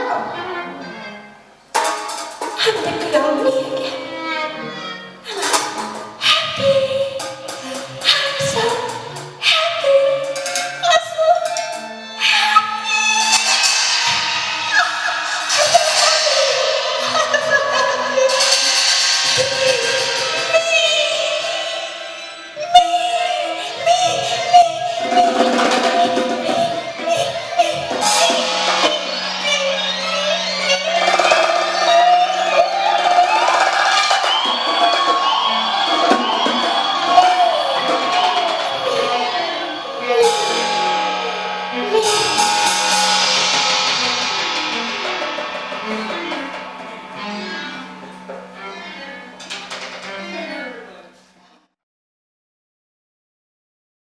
I'm the girl me again. Happy. I'm so happy. I'm so happy.